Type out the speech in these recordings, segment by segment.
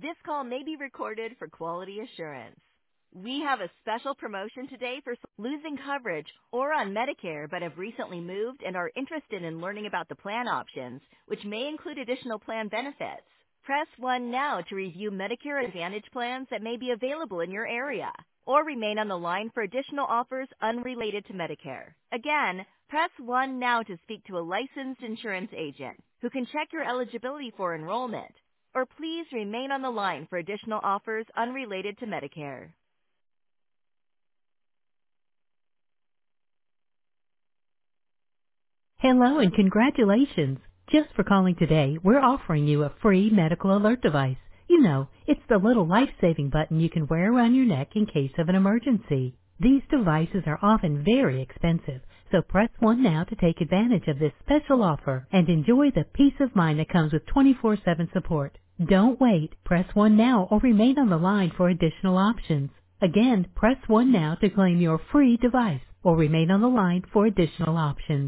This call may be recorded for quality assurance. We have a special promotion today for losing coverage or on Medicare but have recently moved and are interested in learning about the plan options, which may include additional plan benefits. Press 1 now to review Medicare Advantage plans that may be available in your area, or remain on the line for additional offers unrelated to Medicare. Again, press 1 now to speak to a licensed insurance agent who can check your eligibility for enrollment, or please remain on the line for additional offers unrelated to Medicare. Hello and congratulations. Just for calling today, we're offering you a free medical alert device. You know, it's the little life-saving button you can wear around your neck in case of an emergency. These devices are often very expensive, so press 1 now to take advantage of this special offer and enjoy the peace of mind that comes with 24/7 support. Don't wait. Press 1 now or remain on the line for additional options. Again, press 1 now to claim your free device or remain on the line for additional options.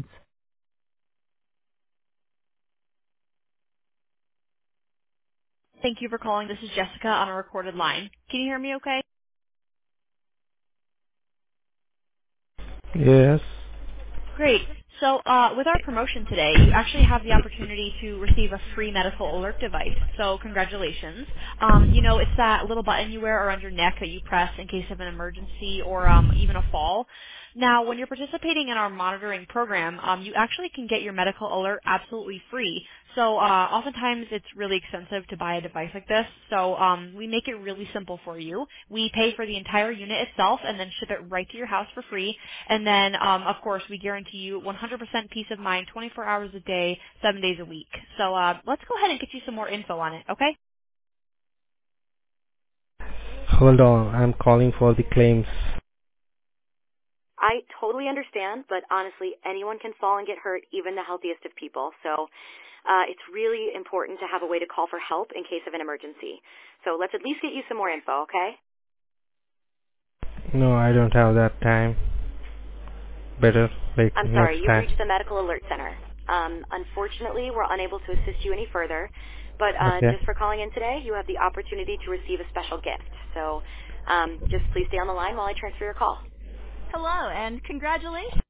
Thank you for calling. This is Jessica on a recorded line. Can you hear me okay? Yes. Great. So with our promotion today, you actually have the opportunity to receive a free medical alert device. So congratulations. It's that little button you wear around your neck that you press in case of an emergency or even a fall. Now, when you're participating in our monitoring program, you actually can get your medical alert absolutely free. So oftentimes it's really expensive to buy a device like this. So we make it really simple for you. We pay for the entire unit itself and then ship it right to your house for free. And then, of course, we guarantee you 100% peace of mind 24 hours a day, 7 days a week. So let's go ahead and get you some more info on it, okay? Hold on. I'm calling for the claims. I totally understand, but honestly, anyone can fall and get hurt, even the healthiest of people. So it's really important to have a way to call for help in case of an emergency. So let's at least get you some more info, okay? No, I don't have that time. Better like I'm sorry, next you've time. reached the Medical Alert Center. Unfortunately, we're unable to assist you any further, but Okay. just for calling in today, you have the opportunity to receive a special gift. So just please stay on the line while I transfer your call. Hello, and congratulations.